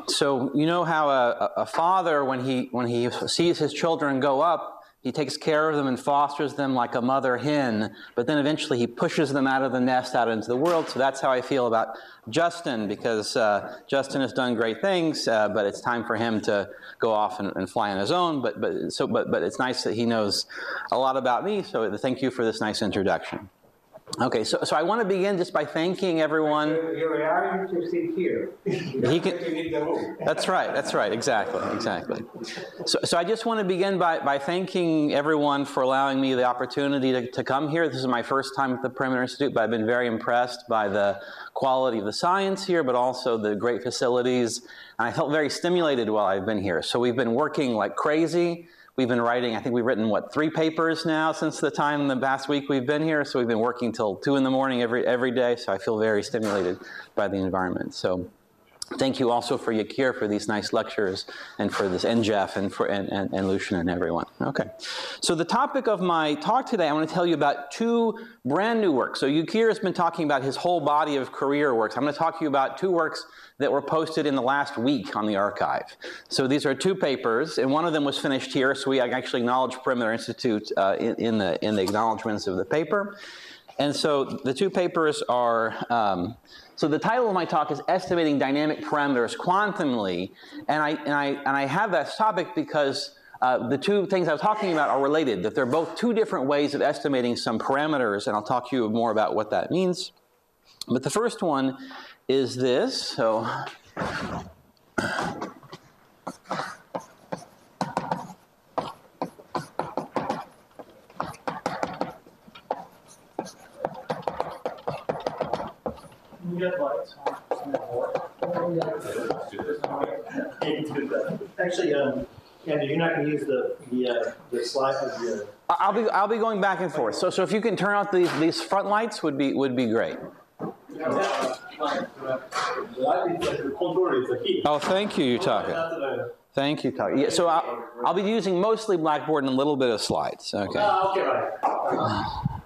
So you know how a father, when he sees his children go up, he takes care of them and fosters them like a mother hen, but then eventually he pushes them out of the nest, out into the world. So that's how I feel about Justin, because Justin has done great things, but it's time for him to go off and fly on his own. But it's nice that he knows a lot about me. So thank you for this nice introduction. Okay, so I want to begin just by thanking everyone. You're allowed to sit here. That's right, exactly. So I just want to begin by thanking everyone for allowing me the opportunity to come here. This is my first time at the Perimeter Institute, but I've been very impressed by the quality of the science here, but also the great facilities. And I felt very stimulated while I've been here. So we've been working like crazy. We've been writing, I think we've written, 3 papers now since the time the past week we've been here. So we've been working till 2 in the morning every day. So I feel very stimulated by the environment. So thank you also for Yakir for these nice lectures, and for this, and Jeff, and Lucian and everyone. Okay. So the topic of my talk today, I want to tell you about 2 brand new works. So Yakir has been talking about his whole body of career works. I'm going to talk to you about 2 works that were posted in the last week on the archive. So these are 2 papers, and one of them was finished here. So we actually acknowledge Perimeter Institute in the acknowledgments of the paper. And so the 2 papers are, so the title of my talk is Estimating Dynamic Parameters Quantumly, and I have that topic because the 2 things I was talking about are related, that they're both 2 different ways of estimating some parameters, and I'll talk to you more about what that means. But the first one is this, so Actually, Andy, you're not going to use the slide of the. I'll be going back and forth. So if you can turn out these front lights would be great. Oh, thank you, Yutaka. Thank you, Yutaka. Yeah, so I'll be using mostly Blackboard and a little bit of slides. Okay. Okay, right.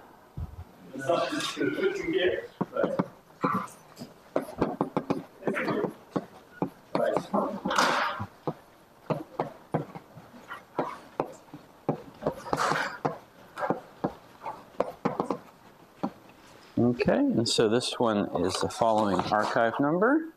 Okay, and so this one is the following archive number.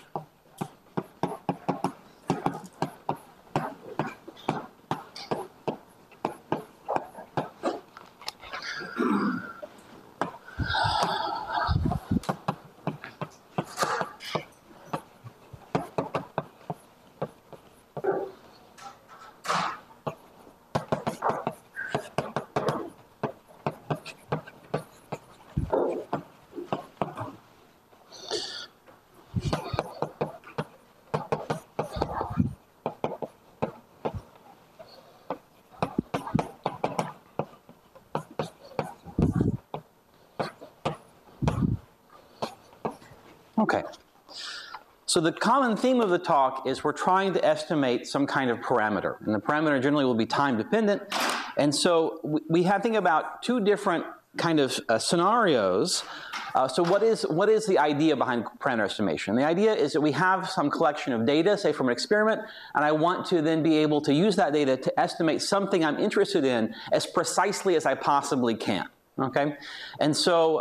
Okay, so the common theme of the talk is we're trying to estimate some kind of parameter, and the parameter generally will be time dependent. And so we have to think about 2 different kind of scenarios. So what is the idea behind parameter estimation? The idea is that we have some collection of data, say from an experiment, and I want to then be able to use that data to estimate something I'm interested in as precisely as I possibly can. Okay, and so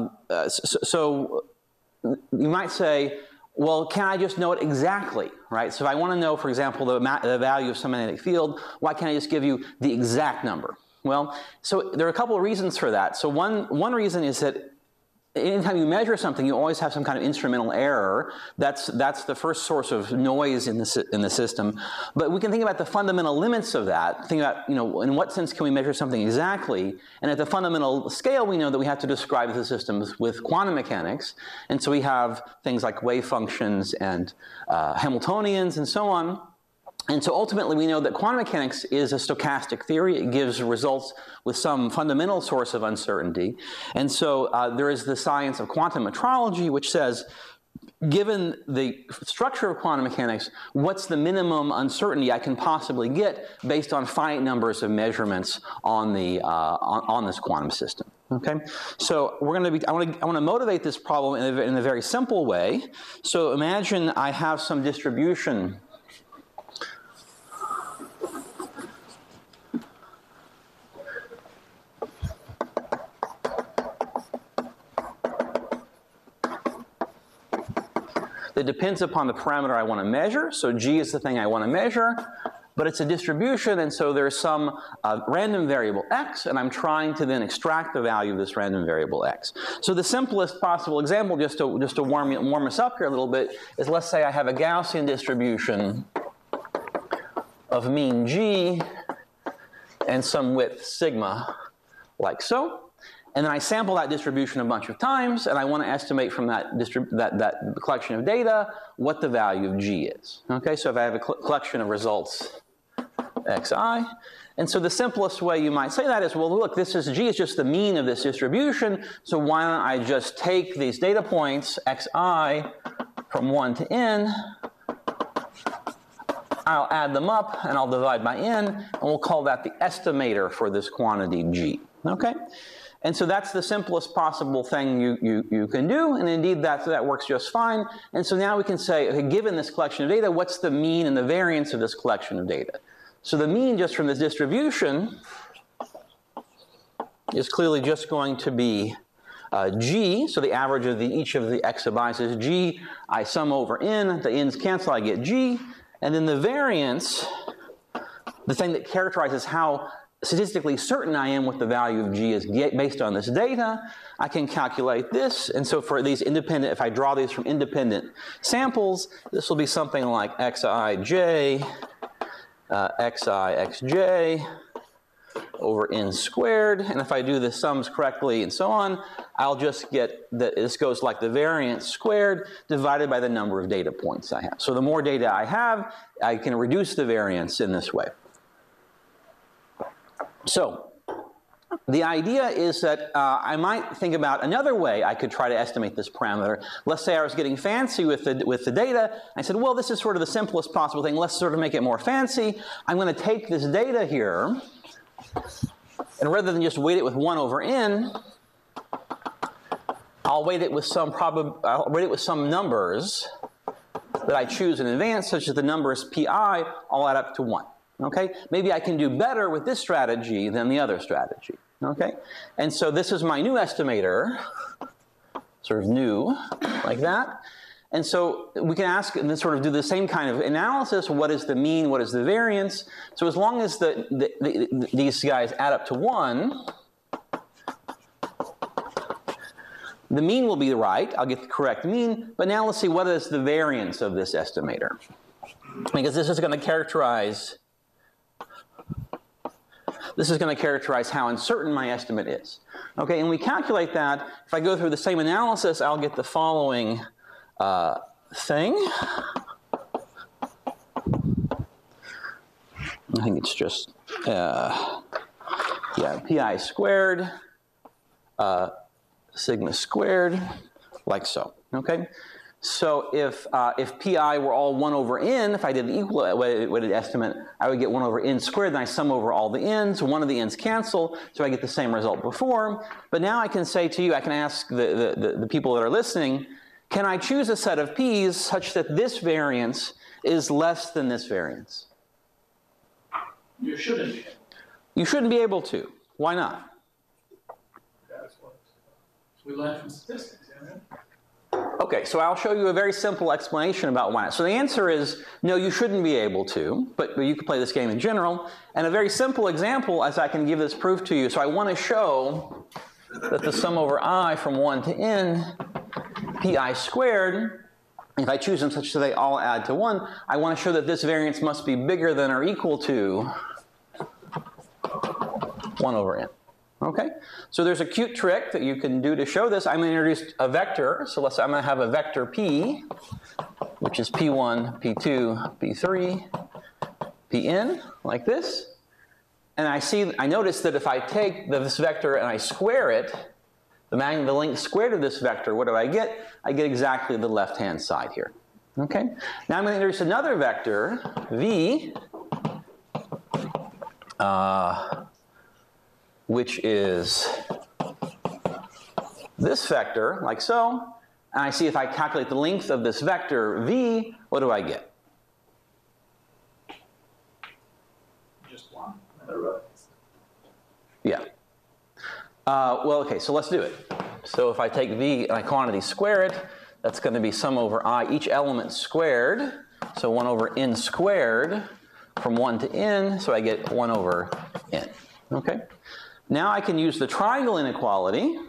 you might say, well, can I just know it exactly, right? So if I want to know, for example, the value of some magnetic field, why can't I just give you the exact number? Well, so there are a couple of reasons for that. So one reason is that anytime you measure something, you always have some kind of instrumental error. That's the first source of noise in the system. But we can think about the fundamental limits of that. Think about, in what sense can we measure something exactly? And at the fundamental scale, we know that we have to describe the systems with quantum mechanics. And so we have things like wave functions and Hamiltonians and so on. And so ultimately, we know that quantum mechanics is a stochastic theory. It gives results with some fundamental source of uncertainty. And so there is the science of quantum metrology, which says, given the structure of quantum mechanics, what's the minimum uncertainty I can possibly get based on finite numbers of measurements on this quantum system? Okay, so we're going to be. I want to motivate this problem in a very simple way. So imagine I have some distribution. That depends upon the parameter I want to measure. So G is the thing I want to measure, but it's a distribution, and so there's some random variable x, and I'm trying to then extract the value of this random variable x. So the simplest possible example, just to warm us up here a little bit, is let's say I have a Gaussian distribution of mean G and some width sigma, like so. And then I sample that distribution a bunch of times, and I want to estimate from that collection of data what the value of G is. Okay, so if I have a collection of results xi, and so the simplest way you might say that is, well, look, G is just the mean of this distribution, so why don't I just take these data points xi from 1 to n, I'll add them up, and I'll divide by n, and we'll call that the estimator for this quantity G. Okay? And so that's the simplest possible thing you can do, and indeed that works just fine. And so now we can say, okay, given this collection of data, what's the mean and the variance of this collection of data? So the mean just from this distribution is clearly just going to be G, so the average of each of the x sub i's is G. I sum over n, the n's cancel, I get G. And then the variance, the thing that characterizes how statistically certain I am what the value of G is based on this data, I can calculate this. And so for these independent, if I draw these from independent samples, this will be something like xij, xij over n squared. And if I do the sums correctly and so on, I'll just get that this goes like the variance squared divided by the number of data points I have. So the more data I have, I can reduce the variance in this way. So the idea is that I might think about another way I could try to estimate this parameter. Let's say I was getting fancy with the data. I said, well, this is sort of the simplest possible thing. Let's sort of make it more fancy. I'm going to take this data here, and rather than just weight it with 1 over n, I'll weight it with some numbers that I choose in advance, such that the numbers pi all add up to 1. Okay? Maybe I can do better with this strategy than the other strategy. Okay? And so this is my new estimator, sort of new, like that. And so we can ask and then sort of do the same kind of analysis. What is the mean? What is the variance? So as long as these guys add up to 1, the mean will be right. I'll get the correct mean. But now let's see what is the variance of this estimator. Because this is going to characterize how uncertain my estimate is. Okay, and we calculate that. If I go through the same analysis, I'll get the following thing. I think it's just, pi squared, sigma squared, like so. Okay? So if pi were all 1 over n, if I did an equal weighted estimate, I would get 1 over n squared, then I sum over all the n's, one of the n's cancel, so I get the same result before. But now I can say to you, I can ask the people that are listening, can I choose a set of p's such that this variance is less than this variance? You shouldn't be. You shouldn't be able to. Why not? That's what we learned from statistics, yeah. Okay, so I'll show you a very simple explanation about why. So the answer is no, you shouldn't be able to, but you can play this game in general. And a very simple example, as I can give this proof to you. So I want to show that the sum over I from 1 to n, pi squared, if I choose them such that they all add to 1, I want to show that this variance must be bigger than or equal to 1 over n. Okay, so there's a cute trick that you can do to show this. I'm going to introduce a vector. So let's say I'm going to have a vector p, which is p1, p2, p3, pn, like this. And I notice that if I take this vector and I square it, the length squared of this vector, what do I get? I get exactly the left-hand side here. Okay, now I'm going to introduce another vector, v, which is this vector, like so, and I see if I calculate the length of this vector v, what do I get? Just one. Another row. Yeah. Well, okay, so let's do it. So if I take v and I quantity square it, that's going to be sum over I, each element squared. So 1 over n squared from 1 to n, so I get 1 over n. Okay? Now I can use the triangle inequality.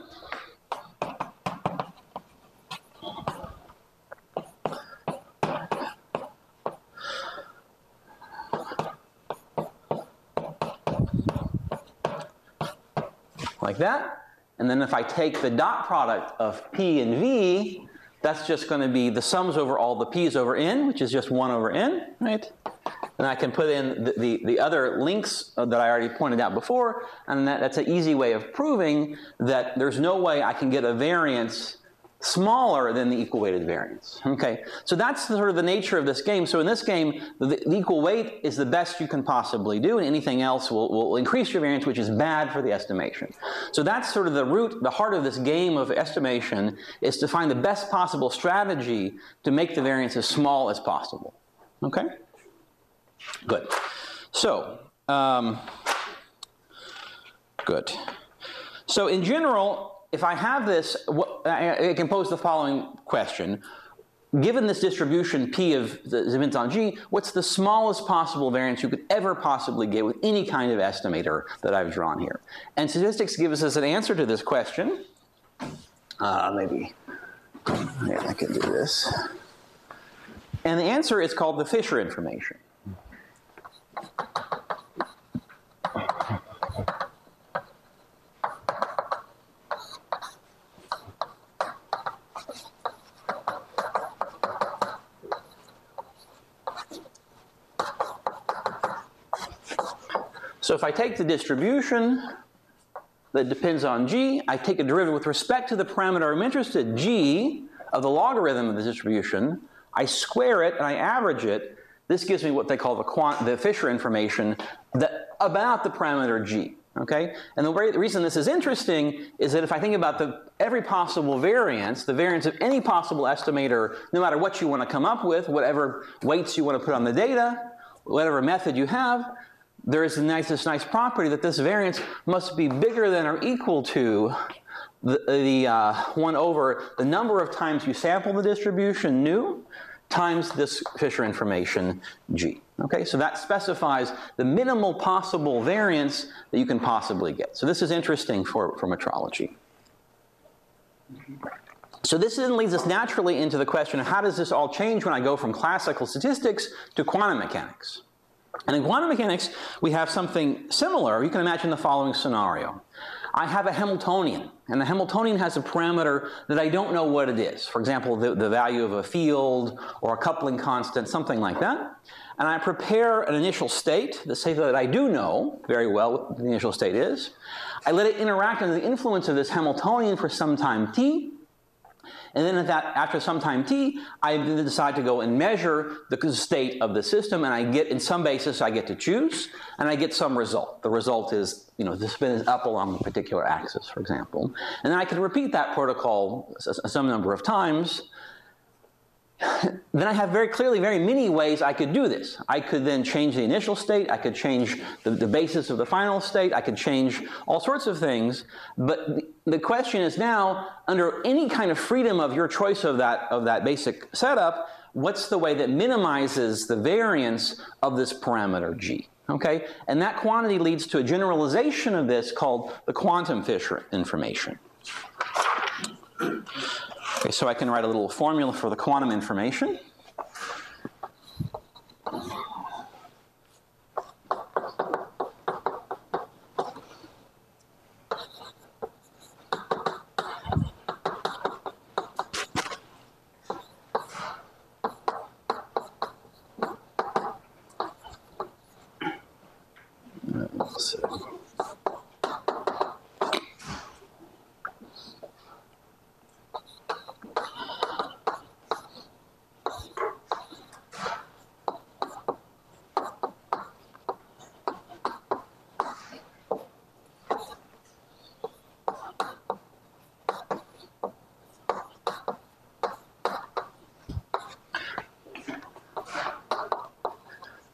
Like that. And then if I take the dot product of p and v, that's just going to be the sums over all the p's over n, which is just 1 over n, right? And I can put in the other links that I already pointed out before, and that's an easy way of proving that there's no way I can get a variance smaller than the equal weighted variance. Okay, so that's sort of the nature of this game. So in this game, the equal weight is the best you can possibly do, and anything else will increase your variance, which is bad for the estimation. So that's sort of the root, the heart of this game of estimation, is to find the best possible strategy to make the variance as small as possible. Okay? Good. So, good. So in general, if I have this, I can pose the following question. Given this distribution P of the depends on G, what's the smallest possible variance you could ever possibly get with any kind of estimator that I've drawn here? And statistics gives us an answer to this question. Maybe I can do this. And the answer is called the Fisher information. So if I take the distribution that depends on G, I take a derivative with respect to the parameter I'm interested, G, of the logarithm of the distribution, I square it and I average it. This gives me what they call the Fisher information about the parameter G. Okay? And the reason this is interesting is that if I think about every possible variance, the variance of any possible estimator, no matter what you want to come up with, whatever weights you want to put on the data, whatever method you have, there is this nice property that this variance must be bigger than or equal to the 1 over the number of times you sample the distribution nu times this Fisher information G. Okay, so that specifies the minimal possible variance that you can possibly get. So this is interesting for metrology. So this then leads us naturally into the question of how does this all change when I go from classical statistics to quantum mechanics? And in quantum mechanics, we have something similar. You can imagine the following scenario. I have a Hamiltonian, and the Hamiltonian has a parameter that I don't know what it is. For example, the value of a field or a coupling constant, something like that. And I prepare an initial state, the state that I do know very well what the initial state is. I let it interact under the influence of this Hamiltonian for some time t. And then after some time t, I decide to go and measure the state of the system, and I get, in some basis, I get to choose, and I get some result. The result is, the spin is up along a particular axis, for example. And then I can repeat that protocol some number of times. Then I have very clearly very many ways I could do this. I could then change the initial state, I could change the basis of the final state, I could change all sorts of things, but the question is now, under any kind of freedom of your choice of that basic setup, what's the way that minimizes the variance of this parameter G? Okay? And that quantity leads to a generalization of this called the quantum Fisher information. Okay, so I can write a little formula for the quantum information. Let's see.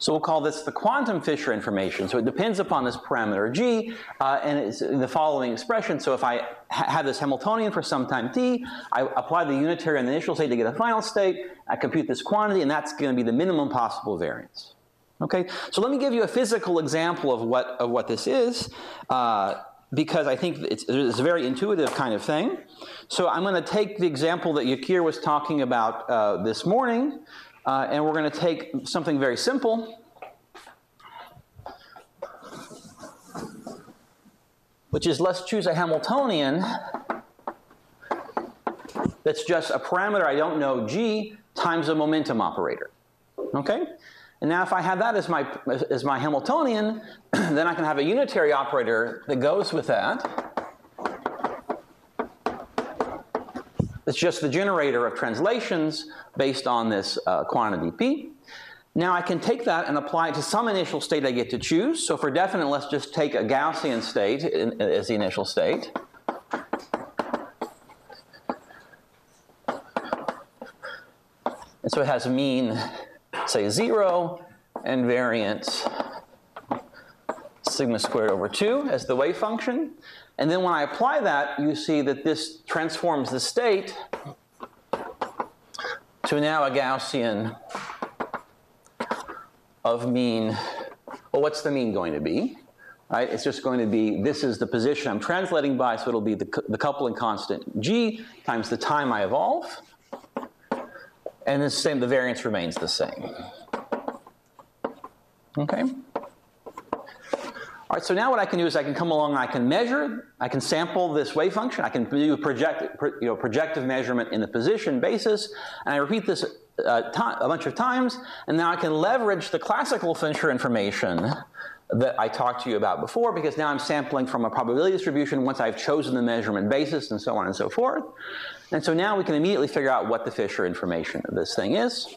So we'll call this the quantum Fisher information. So it depends upon this parameter g, and it's in the following expression. So if I have this Hamiltonian for some time t, I apply the unitary on the initial state to get a final state, I compute this quantity, and that's going to be the minimum possible variance. Okay, so let me give you a physical example of what this is, because I think it's a very intuitive kind of thing. So I'm going to take the example that Yakir was talking about this morning, and we're going to take something very simple, which is, let's choose a Hamiltonian that's just a parameter I don't know, g, times a momentum operator. Okay? And now if I have that as my Hamiltonian, then I can have a unitary operator that goes with that. It's just the generator of translations based on this quantity p. Now I can take that and apply it to some initial state I get to choose. So for definite, let's just take a Gaussian state as the initial state. And so it has mean, say, 0, and variance sigma squared over 2 as the wave function. And then when I apply that, you see that this transforms the state to now a Gaussian of mean, well, what's the mean going to be? Right? It's just going to be, this is the position I'm translating by, so it'll be the coupling constant g times the time I evolve. And the same, the variance remains the same. Okay? All right, so now what I can do is I can come along and I can measure, I can sample this wave function, I can do projective measurement in the position basis, and I repeat this a bunch of times, and now I can leverage the classical Fisher information that I talked to you about before, because now I'm sampling from a probability distribution once I've chosen the measurement basis and so on and so forth. And so now we can immediately figure out what the Fisher information of this thing is.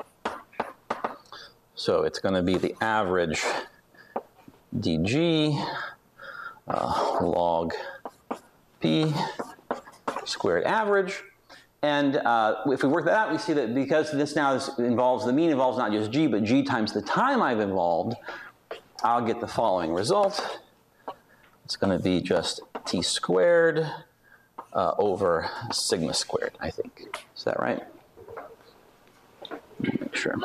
So it's going to be the average dg log p squared average. And if we work that out, we see that because this now involves, the mean involves not just g, but g times the time I've involved, I'll get the following result. It's going to be just t squared over sigma squared, I think. Is that right? Let me make sure.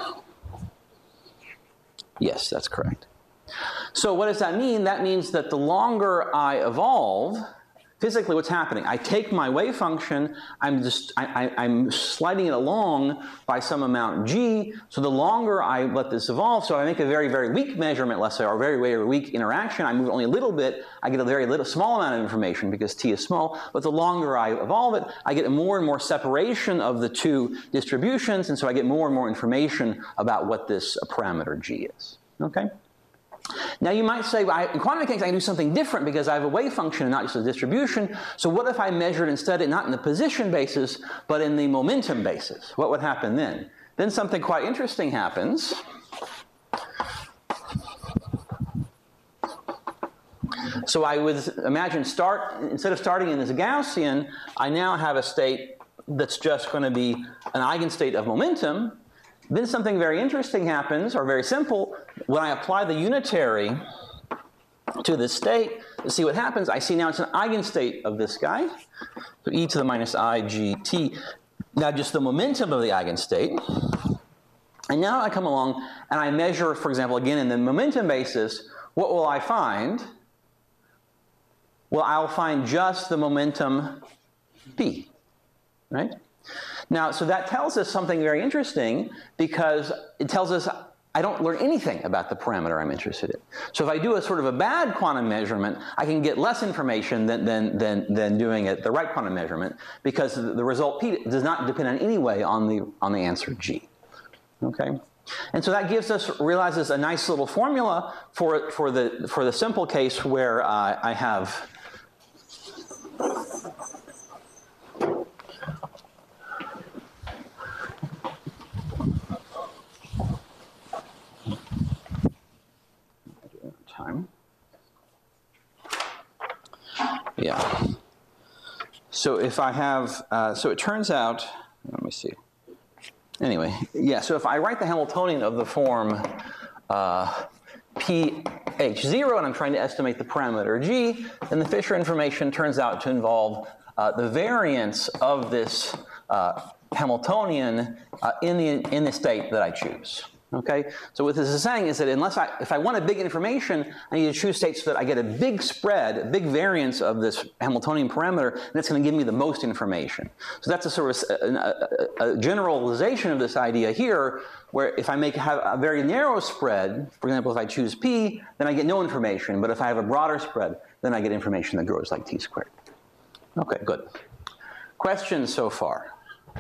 Yes, that's correct. So what does that mean? That means that the longer I evolve, physically what's happening, I take my wave function, I'm sliding it along by some amount g, so the longer I let this evolve, so I make a very, very weak measurement, let's say, or a very, very weak interaction, I move only a little bit, I get a very small amount of information because t is small, but the longer I evolve it, I get more and more separation of the two distributions, and so I get more and more information about what this parameter g is, okay? Now you might say, well, in quantum mechanics I can do something different because I have a wave function and not just a distribution. So what if I measured instead not in the position basis, but in the momentum basis? What would happen then? Then something quite interesting happens. So I would imagine instead of starting in as a Gaussian, I now have a state that's just going to be an eigenstate of momentum. Then something very interesting happens, or very simple. When I apply the unitary to this state, to see what happens, I see now it's an eigenstate of this guy. So e to the minus I g t. Now just the momentum of the eigenstate. And now I come along and I measure, for example, again in the momentum basis, what will I find? Well, I'll find just the momentum p, right? Now, so that tells us something very interesting because it tells us I don't learn anything about the parameter I'm interested in. So if I do a sort of a bad quantum measurement, I can get less information than doing it the right quantum measurement because the result p does not depend in any way on the answer g. Okay? And so that gives us, realizes a nice little formula for the simple case where I have yeah. So if I have, so it turns out, let me see. Anyway, yeah, so if I write the Hamiltonian of the form pH0, and I'm trying to estimate the parameter g, then the Fisher information turns out to involve the variance of this Hamiltonian in the state that I choose. Okay, so what this is saying is that if I want a big information, I need to choose states so that I get a big spread, a big variance of this Hamiltonian parameter, and it's going to give me the most information. So that's a sort of a generalization of this idea here, where if I have a very narrow spread, for example, if I choose p, then I get no information, but if I have a broader spread, then I get information that grows like t squared. Okay, good. Questions so far?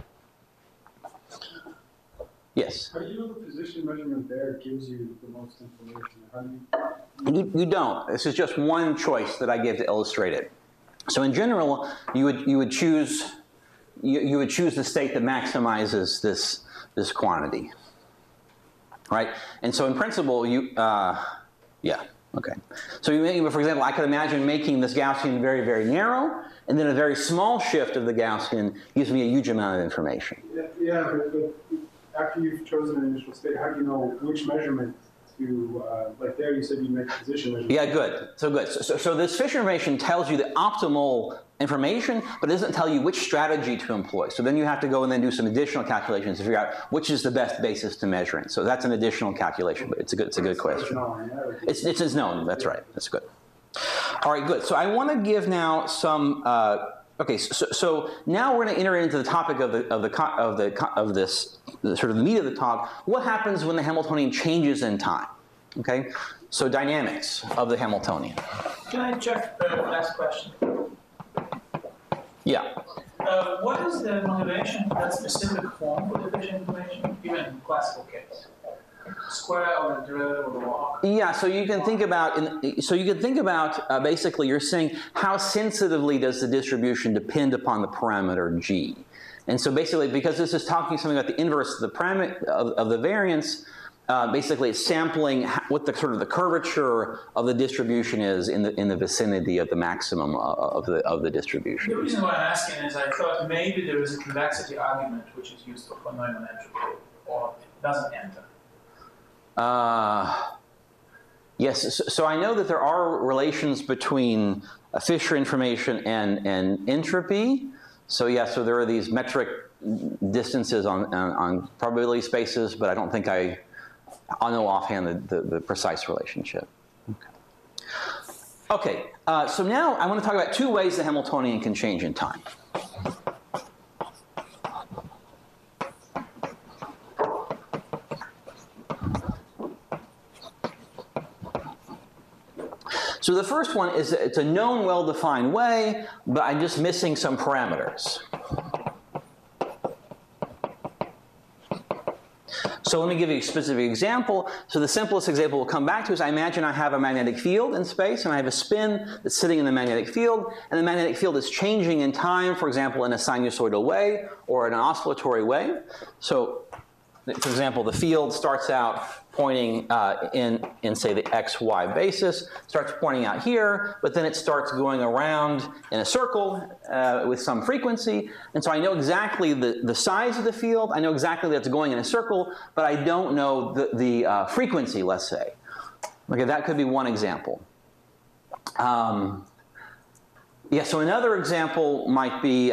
Yes? How do you know the position measurement there gives you the most information? How do You don't. This is just one choice that I gave to illustrate it. So in general, you would choose the state that maximizes this quantity, right? And so in principle, yeah, okay. So for example, I could imagine making this Gaussian very, very narrow, and then a very small shift of the Gaussian gives me a huge amount of information. Yeah, but after you've chosen an initial state, how do you know which measurement to, like there you said you make a position measurement. Yeah, good. So good. So this Fisher information tells you the optimal information, but it doesn't tell you which strategy to employ. So then you have to go and then do some additional calculations to figure out which is the best basis to measure it. So that's an additional calculation, but it's a good question. It's known. That's right. That's good. All right, good. So I want to give now some. Okay, so now we're going to enter into the topic of this sort of the meat of the talk. What happens when the Hamiltonian changes in time? Okay, so dynamics of the Hamiltonian. Can I check the last question? Yeah. What is the motivation for that specific form for the Fisher information, even in classical case? Square or the derivative or the log? Yeah, so you can think about basically you're saying how sensitively does the distribution depend upon the parameter g, and so basically because this is talking something about the inverse of the parameter of the variance, basically it's sampling what the sort of the curvature of the distribution is in the vicinity of the maximum of the distribution. The reason why I'm asking is I thought maybe there is a convexity argument which is useful for Neumann entropy, or it doesn't enter. Yes, so I know that there are relations between Fisher information and entropy. So yeah, so there are these metric distances on probability spaces, but I don't think I'll know offhand the precise relationship. Okay, so now I want to talk about two ways the Hamiltonian can change in time. So the first one is it's a known, well-defined way, but I'm just missing some parameters. So let me give you a specific example. So the simplest example we'll come back to is I imagine I have a magnetic field in space, and I have a spin that's sitting in the magnetic field, and the magnetic field is changing in time, for example, in a sinusoidal way or in an oscillatory way. So, for example, the field starts out pointing in say the XY basis, starts pointing out here, but then it starts going around in a circle with some frequency. And so I know exactly the size of the field, I know exactly that it's going in a circle, but I don't know the frequency, let's say. Okay, that could be one example. Yeah, so another example might be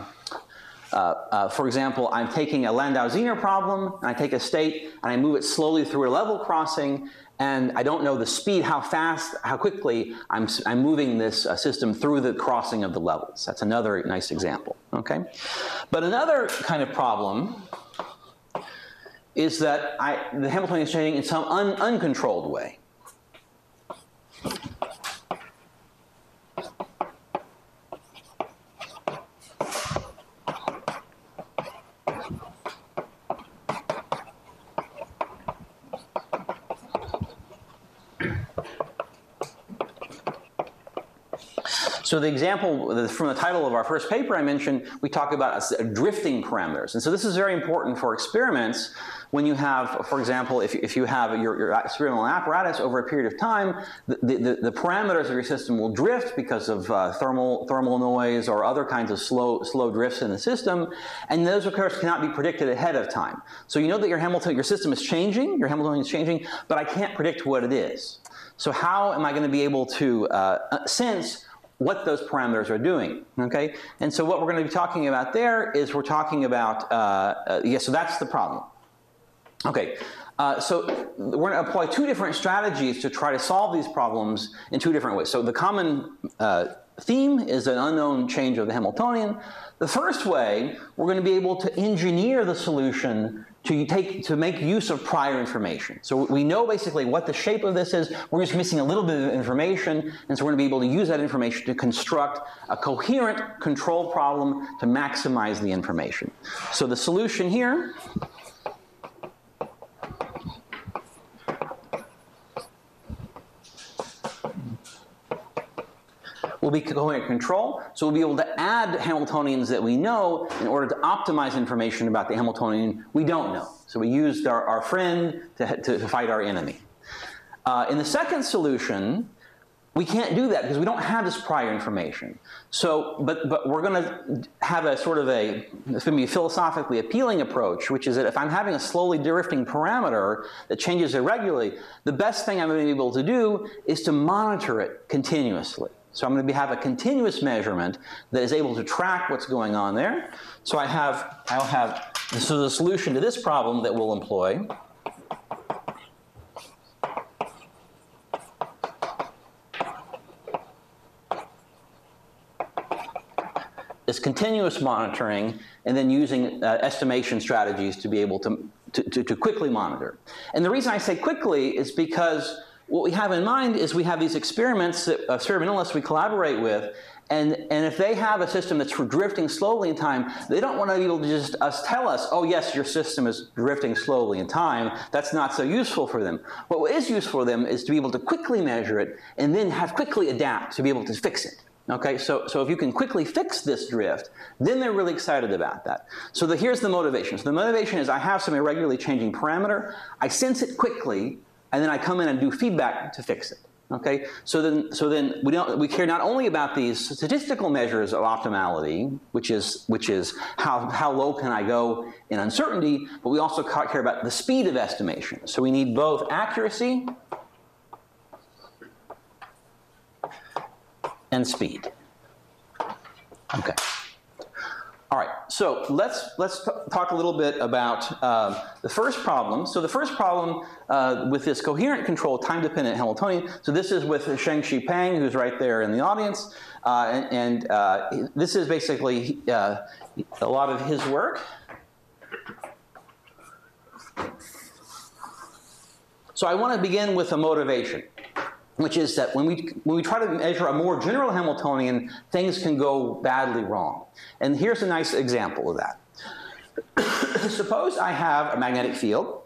for example, I'm taking a Landau-Zener problem, and I take a state, and I move it slowly through a level crossing, and I don't know the speed, how fast, how quickly I'm moving this system through the crossing of the levels. That's another nice example, okay? But another kind of problem is that the Hamiltonian is changing in some uncontrolled way. So the example from the title of our first paper I mentioned, we talk about drifting parameters. And so this is very important for experiments when you have, for example, if you have your experimental apparatus over a period of time, the parameters of your system will drift because of thermal noise or other kinds of slow drifts in the system, and those, of course, cannot be predicted ahead of time. So you know that your system is changing, your Hamiltonian is changing, but I can't predict what it is. So how am I going to be able to sense what those parameters are doing, okay? And so what we're going to be talking about there is we're talking about, so that's the problem. Okay, so we're going to apply two different strategies to try to solve these problems in two different ways. So the common theme is an unknown change of the Hamiltonian. The first way, we're going to be able to engineer the solution to make use of prior information. So we know basically what the shape of this is. We're just missing a little bit of information, and so we're going to be able to use that information to construct a coherent control problem to maximize the information. So the solution here will be coherent control, so we'll be able to add Hamiltonians that we know in order to optimize information about the Hamiltonian we don't know. So we used our friend to fight our enemy. In the second solution, we can't do that because we don't have this prior information. So, but we're going to have a sort of it's going to be a philosophically appealing approach, which is that if I'm having a slowly drifting parameter that changes irregularly, the best thing I'm going to be able to do is to monitor it continuously. So I'm going to have a continuous measurement that is able to track what's going on there. So I'll have the solution to this problem that we'll employ is continuous monitoring and then using estimation strategies to be able to quickly monitor. And the reason I say quickly is because what we have in mind is we have these experiments that experimentalists we collaborate with, and if they have a system that's drifting slowly in time, they don't want to be able to just tell us, oh yes, your system is drifting slowly in time. That's not so useful for them. What is useful for them is to be able to quickly measure it and then quickly adapt to be able to fix it. Okay, so if you can quickly fix this drift, then they're really excited about that. So here's the motivation. So the motivation is I have some irregularly changing parameter, I sense it quickly, and then I come in and do feedback to fix it. Okay, so then we care not only about these statistical measures of optimality, which is how low can I go in uncertainty, but we also care about the speed of estimation. So we need both accuracy and speed. Okay. All right, so let's talk a little bit about the first problem. So the first problem with this coherent control time-dependent Hamiltonian, so this is with Sheng-Shi Peng, who's right there in the audience, and this is basically a lot of his work. So I want to begin with a motivation, which is that when we try to measure a more general Hamiltonian, things can go badly wrong. And here's a nice example of that. Suppose I have a magnetic field.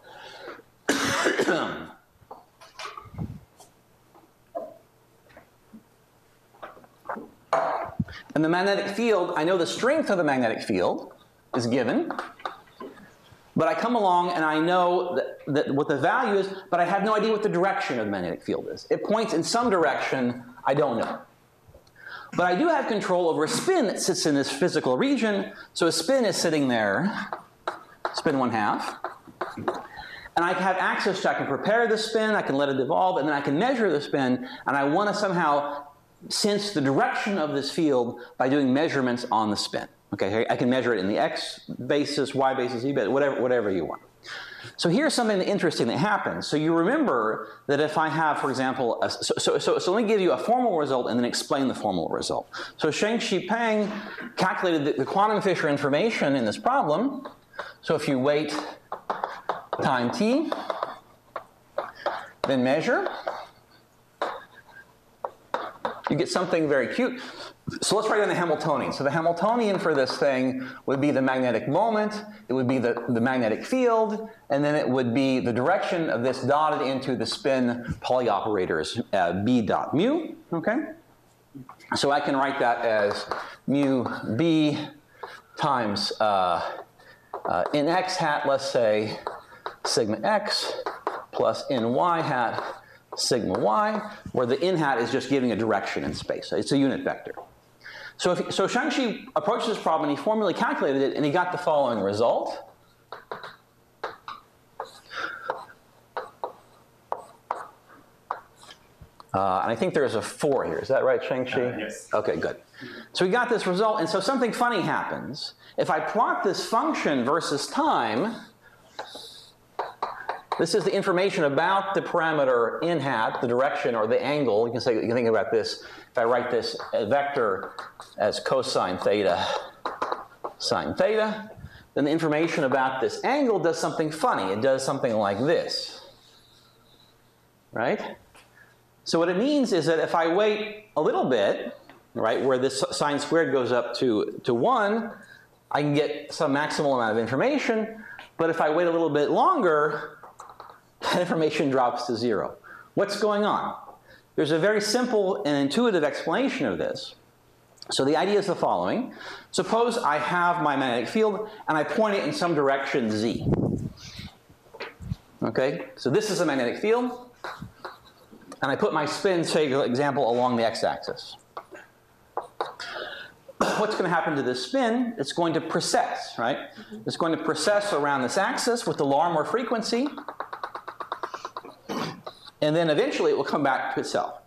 And the magnetic field, I know the strength of the magnetic field is given. But I come along and I know that what the value is, but I have no idea what the direction of the magnetic field is. It points in some direction, I don't know. But I do have control over a spin that sits in this physical region. So a spin is sitting there, spin 1/2. And I have access to, I can prepare the spin, I can let it evolve, and then I can measure the spin, and I want to somehow sense the direction of this field by doing measurements on the spin. Okay, I can measure it in the x basis, y basis, z basis, whatever you want. So here's something interesting that happens. So you remember that if I have, for example, so let me give you a formal result and then explain the formal result. So Sheng-Shi Peng calculated the quantum Fisher information in this problem. So if you wait time t, then measure, you get something very cute. So let's write down the Hamiltonian. So the Hamiltonian for this thing would be the magnetic moment, it would be the magnetic field, and then it would be the direction of this dotted into the spin Pauli operators, b dot mu, okay? So I can write that as mu b times in x hat, let's say, sigma x plus ny hat sigma y, where the n hat is just giving a direction in space. It's a unit vector. So Shang-Chi approached this problem and he formally calculated it and he got the following result. And I think there's a 4 here. Is that right, Shang-Chi? Yes. Okay, good. So we got this result, and so something funny happens. If I plot this function versus time, this is the information about the parameter n hat, the direction or the angle. You can think about this. If I write this vector as cosine theta, sine theta, then the information about this angle does something funny. It does something like this, right? So what it means is that if I wait a little bit, right, where this sine squared goes up to 1, I can get some maximal amount of information. But if I wait a little bit longer, that information drops to 0. What's going on? There's a very simple and intuitive explanation of this. So the idea is the following. Suppose I have my magnetic field and I point it in some direction z. Okay, so this is a magnetic field. And I put my spin, say, for example, along the x-axis. What's going to happen to this spin? It's going to precess, right? It's going to precess around this axis with the Larmor frequency. And then eventually it will come back to itself.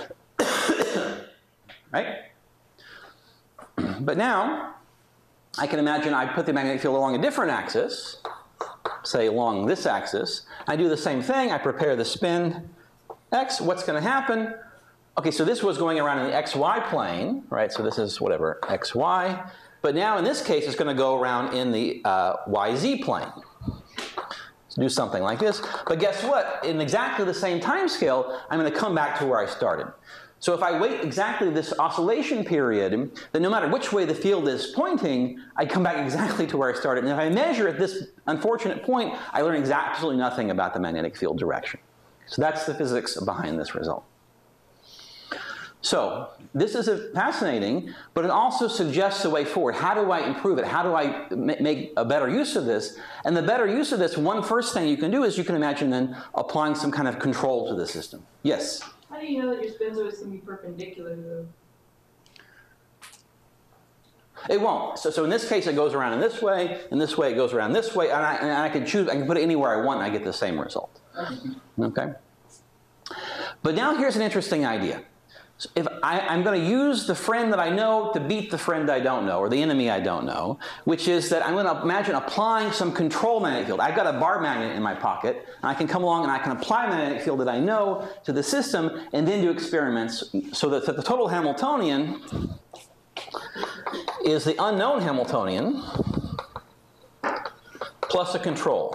Right? But now, I can imagine I put the magnetic field along a different axis, say along this axis. I do the same thing. I prepare the spin x. What's going to happen? Okay, so this was going around in the xy plane, right? So this is whatever, xy. But now in this case, it's going to go around in the yz plane. So do something like this. But guess what? In exactly the same time scale, I'm going to come back to where I started. So if I wait exactly this oscillation period, then no matter which way the field is pointing, I come back exactly to where I started. And if I measure at this unfortunate point, I learn absolutely nothing about the magnetic field direction. So that's the physics behind this result. So this is fascinating, but it also suggests a way forward. How do I improve it? How do I make a better use of this? And the better use of this, one first thing you can do is you can imagine then applying some kind of control to the system. Yes? How do you know that your spins always going to be perpendicular, though? It won't. So in this case, it goes around in this way it goes around this way, and I can choose, I can put it anywhere I want, and I get the same result. Okay? But now here's an interesting idea. So if I'm going to use the friend that I know to beat the friend I don't know, or the enemy I don't know, which is that I'm going to imagine applying some control magnetic field. I've got a bar magnet in my pocket, and I can come along and I can apply a magnetic field that I know to the system, and then do experiments so that the total Hamiltonian is the unknown Hamiltonian plus a control.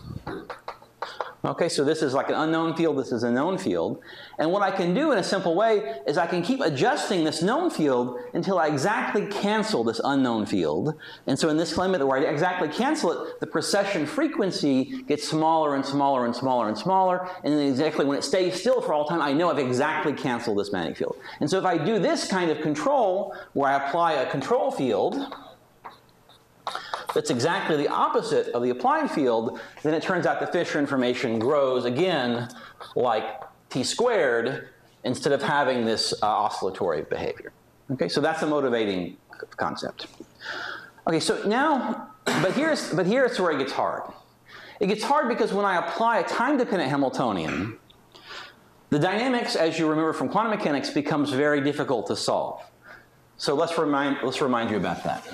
Okay, so this is like an unknown field, this is a known field. And what I can do in a simple way is I can keep adjusting this known field until I exactly cancel this unknown field. And so in this limit where I exactly cancel it, the precession frequency gets smaller and smaller and smaller and smaller. And then exactly when it stays still for all time, I know I've exactly canceled this magnetic field. And so if I do this kind of control, where I apply a control field, that's exactly the opposite of the applied field, then it turns out the Fisher information grows again like t squared instead of having this oscillatory behavior. Okay, so that's a motivating concept. Okay, so now, but here's where it gets hard. It gets hard because when I apply a time-dependent Hamiltonian, the dynamics, as you remember from quantum mechanics, becomes very difficult to solve. So let's remind you about that.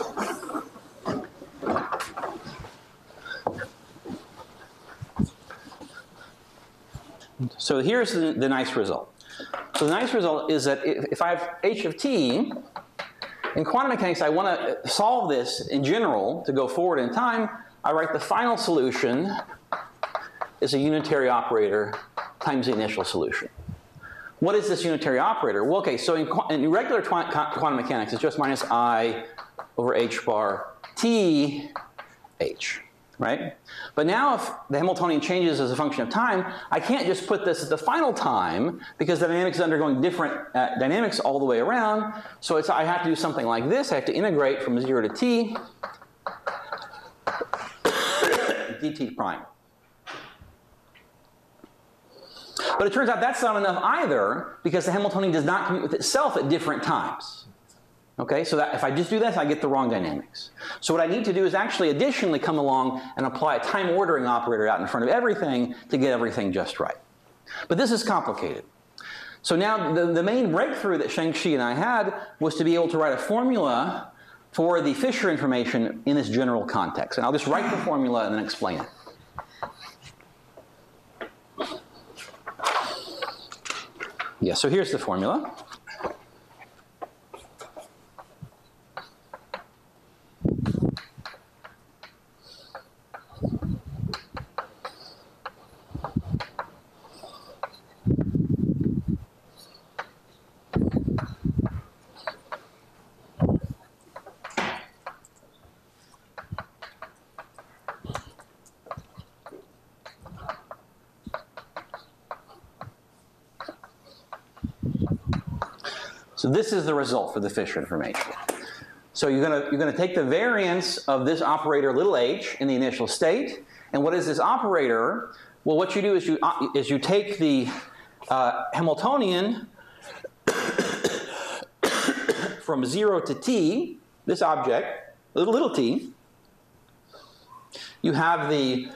So here's the nice result. So the nice result is that if I have h of t, in quantum mechanics I want to solve this in general to go forward in time, I write the final solution is a unitary operator times the initial solution. What is this unitary operator? Well, okay, so in regular quantum mechanics it's just minus I over h bar t h. Right? But now if the Hamiltonian changes as a function of time, I can't just put this at the final time because the dynamics is undergoing different dynamics all the way around. So I have to do something like this. I have to integrate from 0 to t dt prime. But it turns out that's not enough either, because the Hamiltonian does not commute with itself at different times. Okay, so that if I just do this, I get the wrong dynamics. So what I need to do is actually additionally come along and apply a time ordering operator out in front of everything to get everything just right. But this is complicated. So now the main breakthrough that Sheng-Shi and I had was to be able to write a formula for the Fisher information in this general context. And I'll just write the formula and then explain it. Yeah, so here's the formula. So this is the result for the Fisher information. So you're gonna take the variance of this operator little h in the initial state, and what is this operator? Well, what you do is you take the Hamiltonian from 0 to t, this object, little t. You have the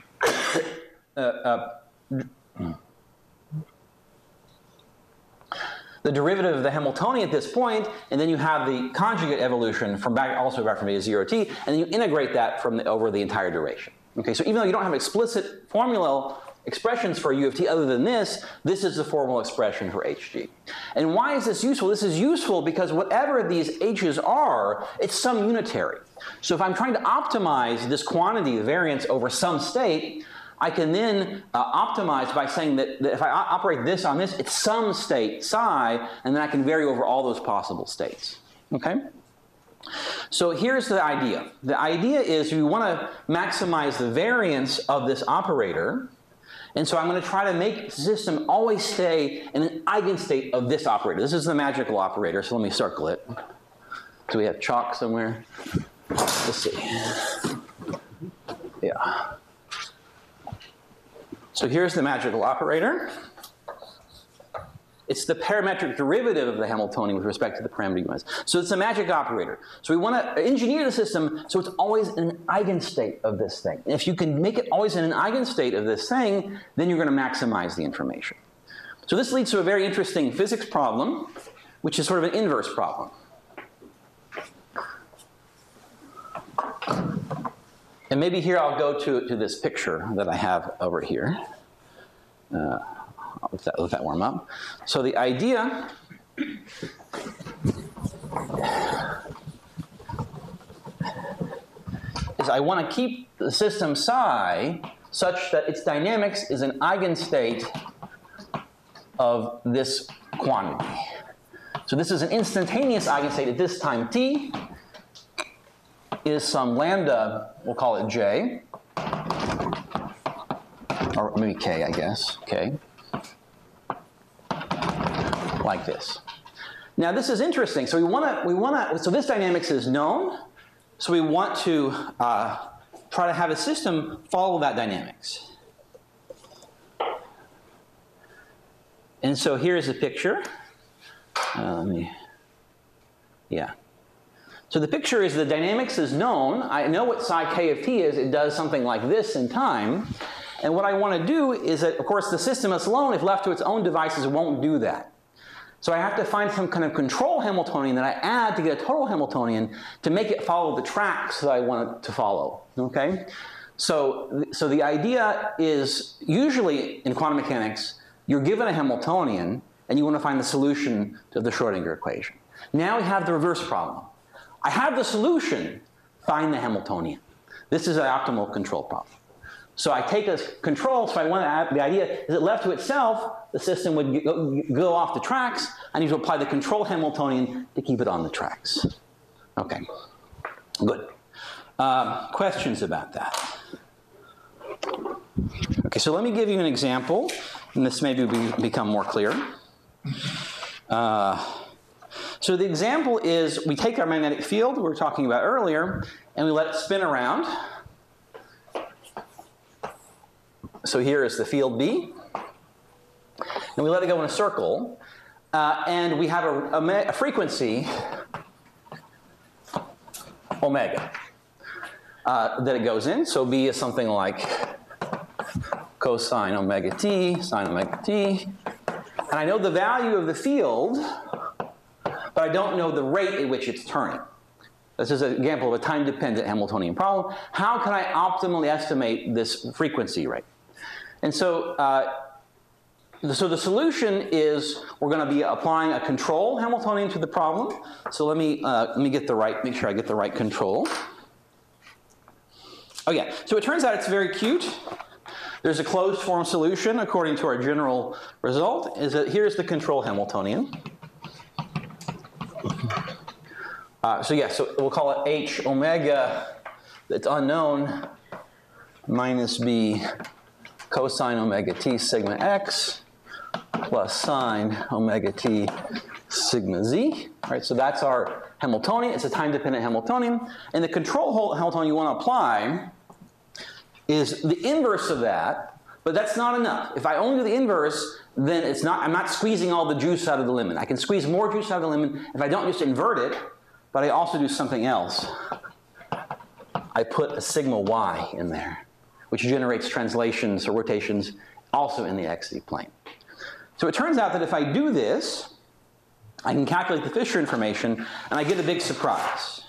derivative of the Hamiltonian at this point, and then you have the conjugate evolution from also back from a to 0 t, and then you integrate that over the entire duration. Okay, so even though you don't have explicit formula expressions for u of t other than this is the formal expression for hg. And why is this useful? This is useful because whatever these h's are, it's some unitary. So if I'm trying to optimize this quantity, variance, over some state, I can then optimize by saying that if I operate this on this, it's some state, psi, and then I can vary over all those possible states. Okay? So here's the idea. The idea is you want to maximize the variance of this operator, and so I'm going to try to make the system always stay in an eigenstate of this operator. This is the magical operator, so let me circle it. Do we have chalk somewhere? Let's see. Yeah. So here's the magical operator. It's the parametric derivative of the Hamiltonian with respect to the parameter units. So it's a magic operator. So we want to engineer the system so it's always in an eigenstate of this thing. And if you can make it always in an eigenstate of this thing, then you're going to maximize the information. So this leads to a very interesting physics problem, which is sort of an inverse problem. And maybe here I'll go to this picture that I have over here. I'll let that warm up. So the idea is I want to keep the system psi such that its dynamics is an eigenstate of this quantity. So this is an instantaneous eigenstate at this time t is some lambda, we'll call it j, or maybe k, I guess, k, like this. Now this is interesting. So so this dynamics is known. So we want to try to have a system follow that dynamics. And so here's a picture. So the picture is the dynamics is known. I know what psi k of t is. It does something like this in time. And what I want to do is that, of course, the system as alone, if left to its own devices, won't do that. So I have to find some kind of control Hamiltonian that I add to get a total Hamiltonian to make it follow the tracks that I want it to follow. Okay? So the idea is, usually in quantum mechanics, you're given a Hamiltonian and you want to find the solution to the Schrodinger equation. Now we have the reverse problem. I have the solution, find the Hamiltonian. This is an optimal control problem. So I take a control, so I want to add, the idea is that left to itself, the system would go off the tracks. I need to apply the control Hamiltonian to keep it on the tracks. Okay, good. Questions about that? Okay, so let me give you an example, and this maybe will become more clear. So the example is we take our magnetic field we were talking about earlier, and we let it spin around. So here is the field B. and we let it go in a circle, and we have a frequency, omega, that it goes in. So B is something like cosine omega t, sine omega t. And I know the value of the field, but I don't know the rate at which it's turning. This is an example of a time-dependent Hamiltonian problem. How can I optimally estimate this frequency rate? And so, so the solution is we're going to be applying a control Hamiltonian to the problem. So let me get the right, make sure I get the right control. Oh yeah, so it turns out it's very cute. There's a closed form solution according to our general result. Is that here's the control Hamiltonian. So yeah, so we'll call it H omega that's unknown minus B cosine omega t sigma x plus sine omega t sigma z. All right, so that's our Hamiltonian. It's a time-dependent Hamiltonian. And the control Hamiltonian you want to apply is the inverse of that, but that's not enough. If I only do the inverse, then it's not, I'm not squeezing all the juice out of the lemon. I can squeeze more juice out of the lemon if I don't just invert it, but I also do something else. I put a sigma y in there, which generates translations or rotations also in the xz plane. So it turns out that if I do this, I can calculate the Fisher information, and I get a big surprise.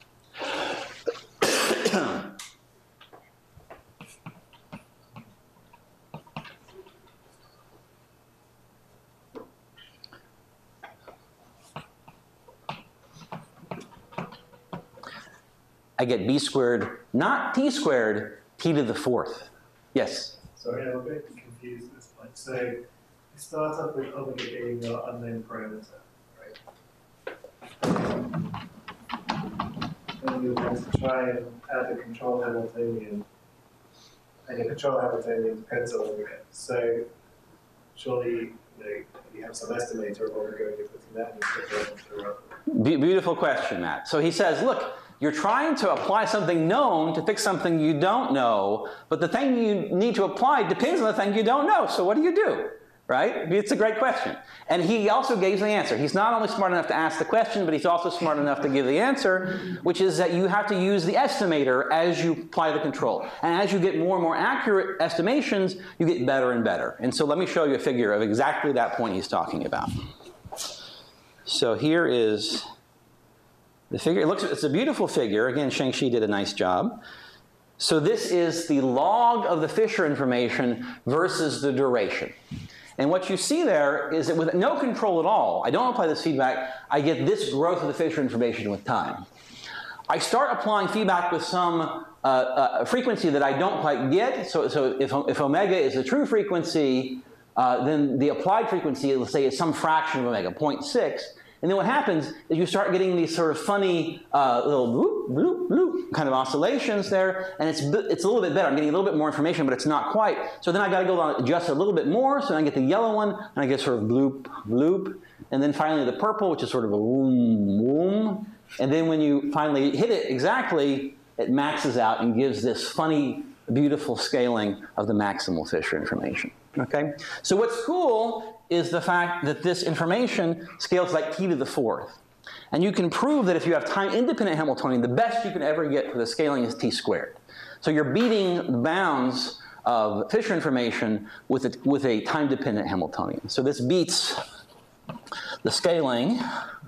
I get b squared, not t squared, t to the fourth. Yes? Sorry, I'm a bit confused at this point. So you start off with omega being your unknown parameter, right? And you want to try and add a control Hamiltonian. And your control Hamiltonian depends on omega. So surely you have some estimator of omega and you're putting that in the Beautiful question, Matt. So he says, look, you're trying to apply something known to fix something you don't know, but the thing you need to apply depends on the thing you don't know. So what do you do? Right? It's a great question. And he also gave the answer. He's not only smart enough to ask the question, but he's also smart enough to give the answer, which is that you have to use the estimator as you apply the control. And as you get more and more accurate estimations, you get better and better. And so let me show you a figure of exactly that point he's talking about. So here is the figure. It's a beautiful figure. Again, Shang-Chi did a nice job. So this is the log of the Fisher information versus the duration. And what you see there is that with no control at all, I don't apply this feedback, I get this growth of the Fisher information with time. I start applying feedback with some frequency that I don't quite get. So if omega is a true frequency, then the applied frequency, let's say, is some fraction of omega, 0.6. And then what happens is you start getting these sort of funny little bloop, bloop, bloop kind of oscillations there, and it's a little bit better. I'm getting a little bit more information, but it's not quite. So then I got to go and adjust it a little bit more, so I get the yellow one, and I get sort of bloop, bloop, and then finally the purple, which is sort of a whoom, whoom. And then when you finally hit it exactly, it maxes out and gives this funny, beautiful scaling of the maximal Fisher information. Okay? So what's cool is the fact that this information scales like t to the fourth. And you can prove that if you have time-independent Hamiltonian, the best you can ever get for the scaling is t squared. So you're beating the bounds of Fisher information with a time-dependent Hamiltonian. So this beats the scaling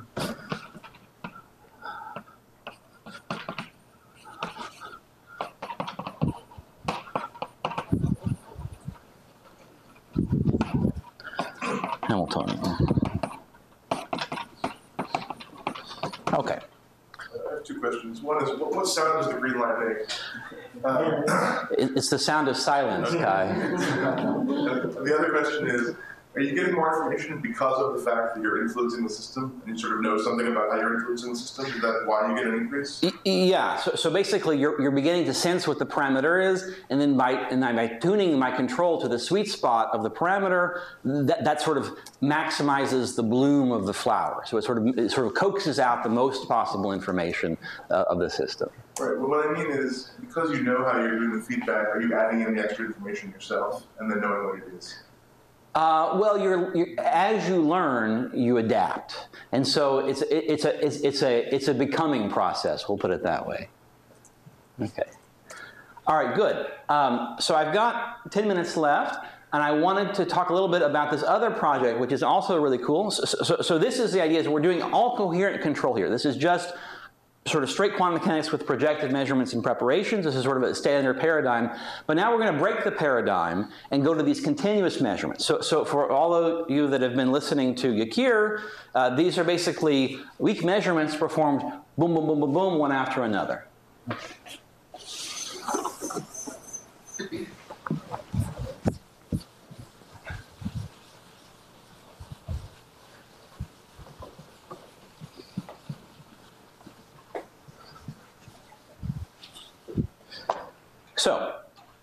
Hamiltonian. Okay. I have two questions. One is, what sound does the green light make? It's the sound of silence, Kai. The other question is, are you getting more information because of the fact that you're influencing the system and you sort of know something about how you're influencing the system? Is that why you get an increase? Yeah. So basically, you're beginning to sense what the parameter is, and then by tuning my control to the sweet spot of the parameter, that sort of maximizes the bloom of the flower. So it sort of coaxes out the most possible information of the system. Right. Well, what I mean is, because you know how you're doing the feedback, are you adding in the extra information yourself and then knowing what it is? Well, as you learn, you adapt, and so it's a becoming process. We'll put it that way. Okay. All right. Good. So I've got 10 minutes left, and I wanted to talk a little bit about this other project, which is also really cool. So this is the idea: is we're doing all coherent control here. This is just sort of straight quantum mechanics with projective measurements and preparations. This is sort of a standard paradigm. But now we're going to break the paradigm and go to these continuous measurements. So for all of you that have been listening to Yakir, these are basically weak measurements performed boom, boom, boom, boom, boom, one after another. So,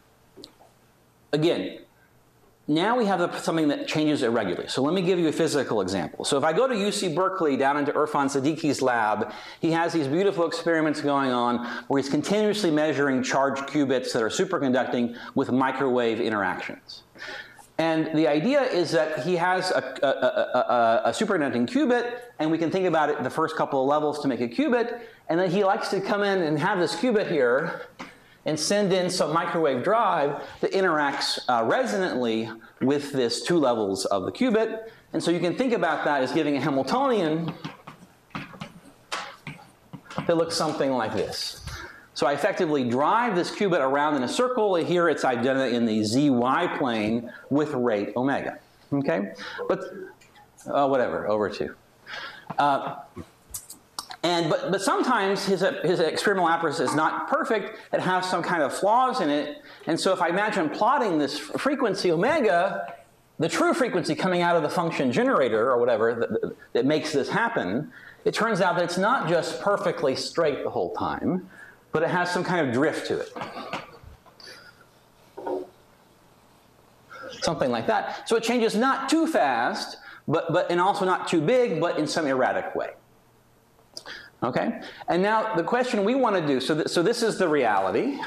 again, now we have something that changes irregularly. So let me give you a physical example. So if I go to UC Berkeley down into Irfan Siddiqui's lab, he has these beautiful experiments going on where he's continuously measuring charged qubits that are superconducting with microwave interactions. And the idea is that he has a superconducting qubit, and we can think about it the first couple of levels to make a qubit, and then he likes to come in and have this qubit here and send in some microwave drive that interacts resonantly with this 2 levels of the qubit. And so you can think about that as giving a Hamiltonian that looks something like this. So I effectively drive this qubit around in a circle. Here it's identified in the zy plane with rate omega. Okay? But whatever, over 2. But sometimes his experimental apparatus is not perfect. It has some kind of flaws in it. And so if I imagine plotting this frequency omega, the true frequency coming out of the function generator or whatever that makes this happen, it turns out that it's not just perfectly straight the whole time, but it has some kind of drift to it. Something like that. So it changes not too fast, and also not too big, but in some erratic way. Okay? And now the question we want to do, so this is the reality.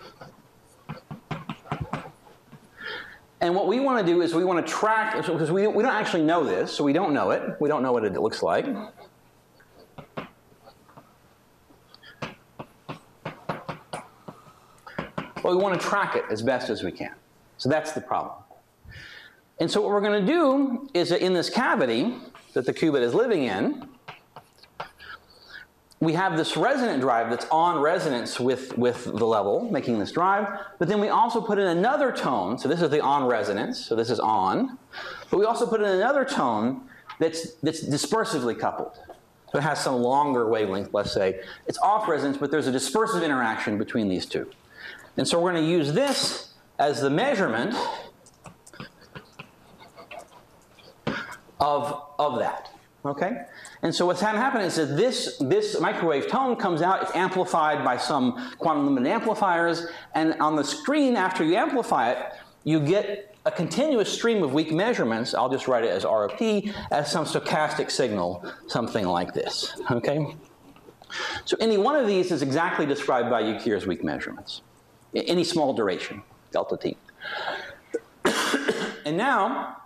And what we want to do is we want to track, because we don't actually know this, so we don't know it. We don't know what it looks like. But we want to track it as best as we can. So that's the problem. And so what we're going to do is that in this cavity that the qubit is living in, we have this resonant drive that's on resonance with the level, making this drive, but then we also put in another tone, so this is the on resonance, so this is on, but we also put in another tone that's dispersively coupled. So it has some longer wavelength, let's say. It's off resonance, but there's a dispersive interaction between these two. And so we're going to use this as the measurement of that. Okay? And so what's happening is that this microwave tone comes out, it's amplified by some quantum limited amplifiers, and on the screen after you amplify it, you get a continuous stream of weak measurements. I'll just write it as R of t, as some stochastic signal, something like this. Okay? So any one of these is exactly described by Yakir's weak measurements. Any small duration, delta t. And now,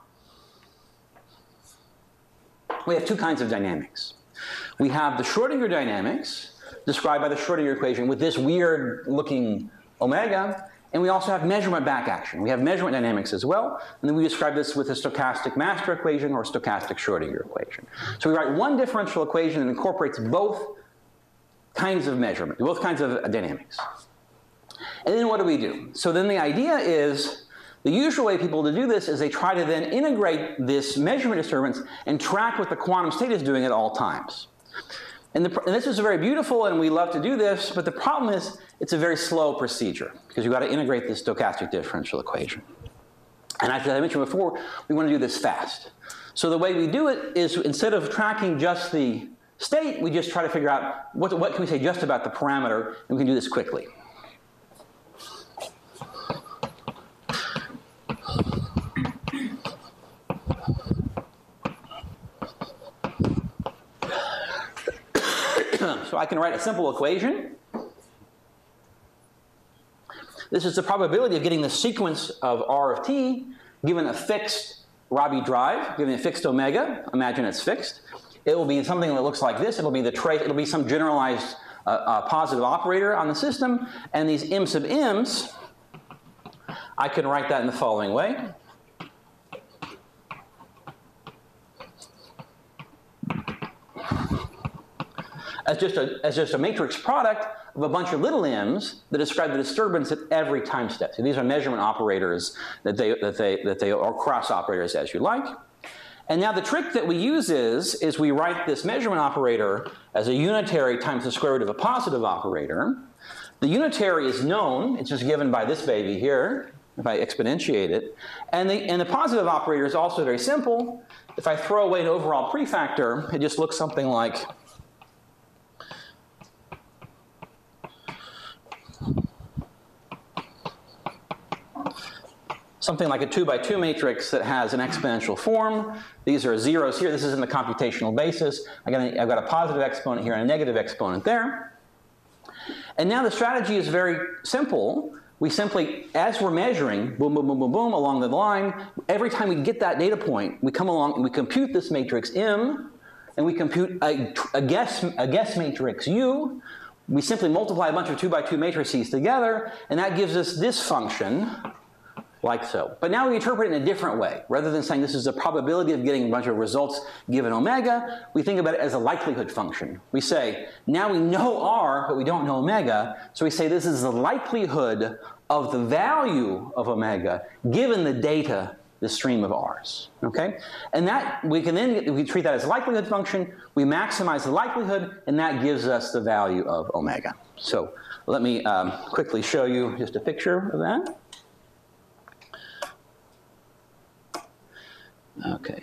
we have 2 kinds of dynamics. We have the Schrodinger dynamics, described by the Schrodinger equation with this weird-looking omega, and we also have measurement back action. We have measurement dynamics as well, and then we describe this with a stochastic master equation or stochastic Schrodinger equation. So we write one differential equation that incorporates both kinds of measurement, both kinds of dynamics. And then what do? So then the idea is, the usual way people to do this is they try to then integrate this measurement disturbance and track what the quantum state is doing at all times. And this is very beautiful, and we love to do this, but the problem is it's a very slow procedure because you've got to integrate this stochastic differential equation. And as I mentioned before, we want to do this fast. So the way we do it is instead of tracking just the state, we just try to figure out what can we say just about the parameter, and we can do this quickly. So I can write a simple equation. This is the probability of getting the sequence of R of t given a fixed Rabi drive, giving a fixed omega. Imagine it's fixed. It will be something that looks like this. It'll be the trace. It'll be some generalized positive operator on the system. And these m sub m's, I can write that in the following way. As just a matrix product of a bunch of little m's that describe the disturbance at every time step. So these are measurement operators that they or cross operators, as you like. And now the trick that we use is we write this measurement operator as a unitary times the square root of a positive operator. The unitary is known. It's just given by this baby here, if I exponentiate it. And the positive operator is also very simple. If I throw away an overall prefactor, it just looks something like a 2 by 2 matrix that has an exponential form. These are zeros here. This is in the computational basis. I've got a positive exponent here and a negative exponent there. And now the strategy is very simple. We simply, as we're measuring, boom, boom, boom, boom, boom, along the line, every time we get that data point, we come along and we compute this matrix M, and we compute a guess matrix U. We simply multiply a bunch of 2 by 2 matrices together, and that gives us this function, like so. But now we interpret it in a different way. Rather than saying this is a probability of getting a bunch of results given omega, we think about it as a likelihood function. We say, now we know R, but we don't know omega, so we say this is the likelihood of the value of omega given the data, the stream of R's, okay? And that, we treat that as a likelihood function, we maximize the likelihood, and that gives us the value of omega. So let me quickly show you just a picture of that. Okay.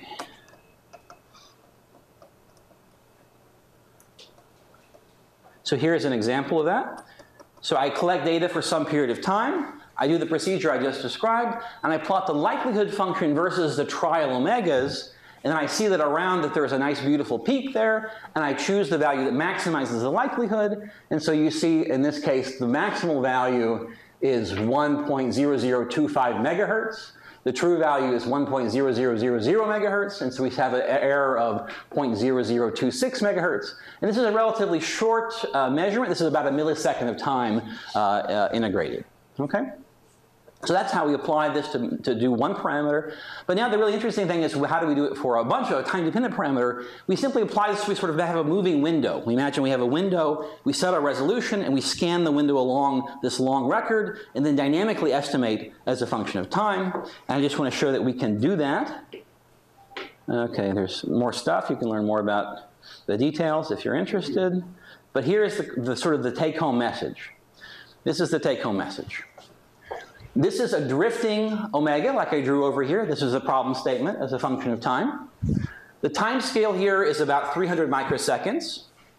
So here's an example of that. So I collect data for some period of time. I do the procedure I just described, and I plot the likelihood function versus the trial omegas, and then I see that around that there's a nice beautiful peak there, and I choose the value that maximizes the likelihood, and so you see in this case the maximal value is 1.0025 megahertz. The true value is 1.0000 megahertz, and so we have an error of 0.0026 megahertz. And this is a relatively short measurement. This is about a millisecond of time integrated, okay? So that's how we apply this to do one parameter. But now the really interesting thing is how do we do it for a bunch of time-dependent parameter? We simply apply this, we sort of have a moving window. We imagine we have a window, we set our resolution, and we scan the window along this long record, and then dynamically estimate as a function of time. And I just want to show that we can do that. Okay, there's more stuff. You can learn more about the details if you're interested. But here's the sort of the take-home message. This is the take-home message. This is a drifting omega, like I drew over here. This is a problem statement as a function of time. The time scale here is about 300 microseconds.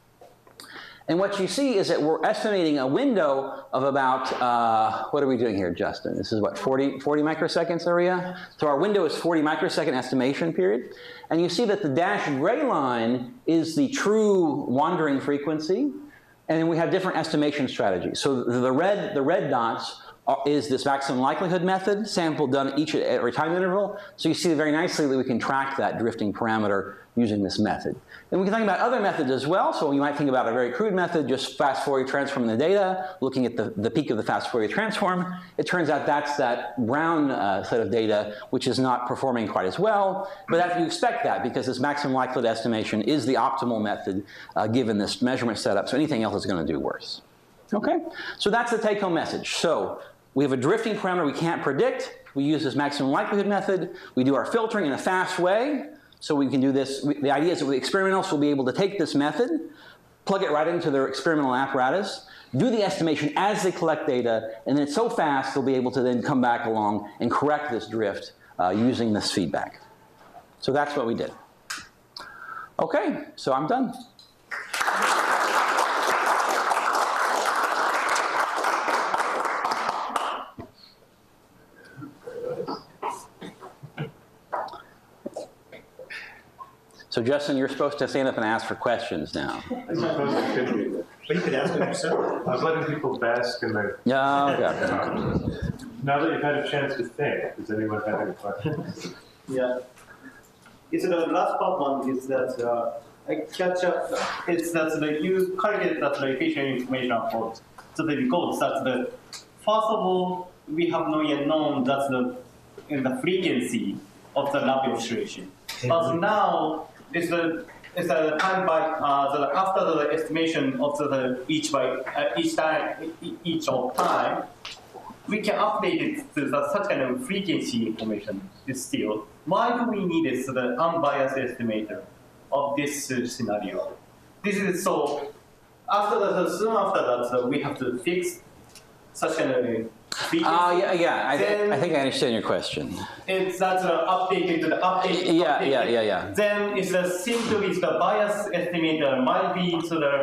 And what you see is that we're estimating a window of about, what are we doing here, Justin? This is what, 40 microseconds area? So our window is 40 microsecond estimation period. And you see that the dashed gray line is the true wandering frequency. And then we have different estimation strategies. So the red dots is this maximum likelihood method, sample done at every time interval. So you see very nicely that we can track that drifting parameter using this method. And we can think about other methods as well. So you might think about a very crude method, just fast Fourier transforming the data, looking at the peak of the fast Fourier transform. It turns out that's that brown set of data, which is not performing quite as well. But you expect that because this maximum likelihood estimation is the optimal method given this measurement setup. So anything else is going to do worse. Okay? So that's the take-home message. So we have a drifting parameter we can't predict. We use this maximum likelihood method. We do our filtering in a fast way. So we can do this. The idea is that the experimentalists will be able to take this method, plug it right into their experimental apparatus, do the estimation as they collect data, and then it's so fast they'll be able to then come back along and correct this drift using this feedback. So that's what we did. Okay, so I'm done. So Justin, you're supposed to stand up and ask for questions now. I'm supposed to contribute. But you could ask them yourself. I was letting people bask in their... Yeah, okay. Now that you've had a chance to think, does anyone have any questions? Yeah. It's the last part one is that I catch up. It's that you calculate that the efficient information for the because that first of all we have not yet known that the frequency of the lab illustration. But now it's the time by after the estimation of each of time, we can update it to such kind of frequency information. Still, why do we need the unbiased estimator of this scenario? This is so. Soon after that, we have to fix such kind of frequency. Yeah. I think I understand your question. It's that updated to the update. Yeah. Then it's the simply the bias estimator might be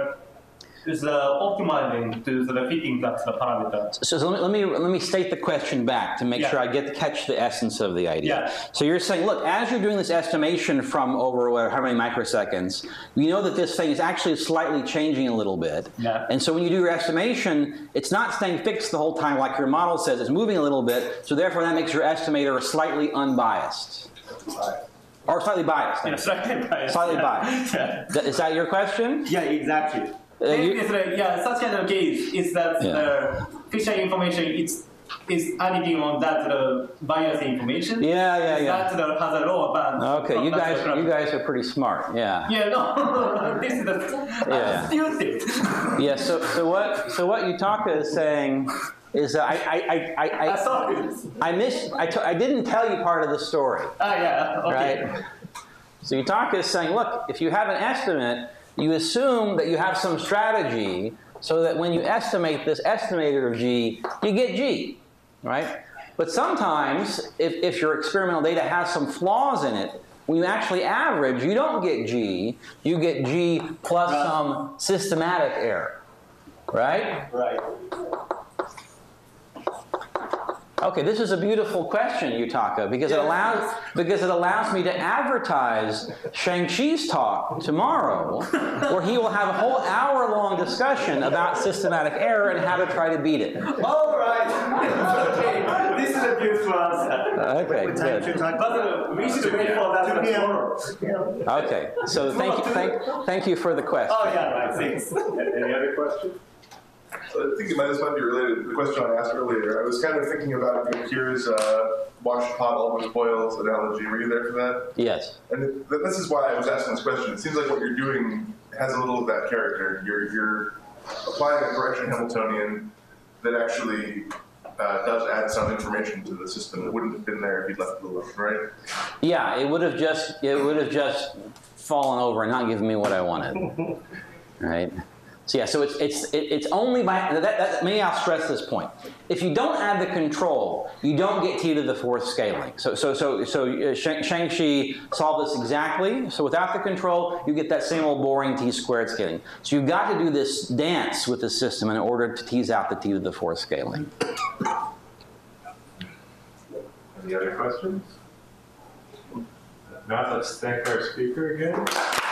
optimizing to the fitting that the parameter. So let me state the question back to make sure I catch the essence of the idea. Yeah. So you're saying, look, as you're doing this estimation from over how many microseconds, we know that this thing is actually slightly changing a little bit. Yeah. And so when you do your estimation, it's not staying fixed the whole time like your model says. It's moving a little bit. So therefore, that makes your estimator slightly unbiased. Or slightly biased. Yeah, slightly biased. Slightly biased. Yeah. Is that your question? Yeah, exactly. Such kind of case is that fixture information is adding on that bias information. Yeah. That has a lower band. Okay, you guys are pretty smart. Yeah. Yeah, no, this is the stupid. Yeah. So what Yutaka is saying is that I didn't tell you part of the story. Yeah. Okay. Right. So Yutaka is saying, look, if you have an estimate, you assume that you have some strategy so that when you estimate this estimator of G, you get G, right? But sometimes, if your experimental data has some flaws in it, when you actually average, you don't get G, you get G plus some systematic error, right? Right. Okay, this is a beautiful question, Yutaka, because it allows me to advertise Shang-Chi's talk tomorrow, where he will have a whole hour-long discussion about systematic error and how to try to beat it. All right. Okay. This is a beautiful answer. Okay, good. But we should wait for that tomorrow. Okay, so thank you for the question. Oh yeah, right. Thanks. Any other questions? So I think this might be related to the question I asked earlier. I was kind of thinking about Kira's wash pot always boils analogy. Were you there for that? Yes. And this is why I was asking this question. It seems like what you're doing has a little of that character. You're applying a correction Hamiltonian that actually does add some information to the system that wouldn't have been there if you'd left it alone, right? Yeah, it would have just fallen over and not given me what I wanted, right? So yeah, so it's only by maybe I'll stress this point. If you don't add the control, you don't get t to the fourth scaling. So Shang-Chi solved this exactly. So without the control, you get that same old boring t squared scaling. So you've got to do this dance with the system in order to tease out the t to the fourth scaling. Any other questions? If not, let's thank our speaker again.